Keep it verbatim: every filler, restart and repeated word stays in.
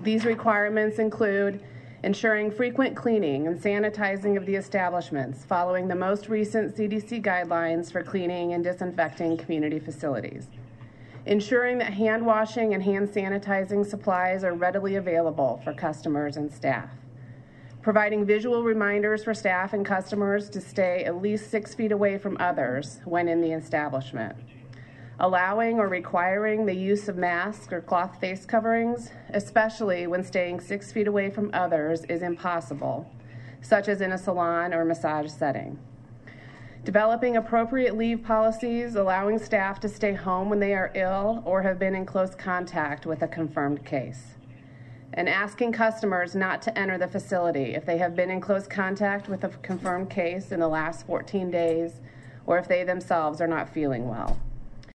These requirements include ensuring frequent cleaning and sanitizing of the establishments, following the most recent C D C guidelines for cleaning and disinfecting community facilities. Ensuring that hand washing and hand sanitizing supplies are readily available for customers and staff. Providing visual reminders for staff and customers to stay at least six feet away from others when in the establishment. Allowing or requiring the use of masks or cloth face coverings, especially when staying six feet away from others is impossible, such as in a salon or massage setting. Developing appropriate leave policies, allowing staff to stay home when they are ill or have been in close contact with a confirmed case. And asking customers not to enter the facility if they have been in close contact with a confirmed case in the last fourteen days or if they themselves are not feeling well.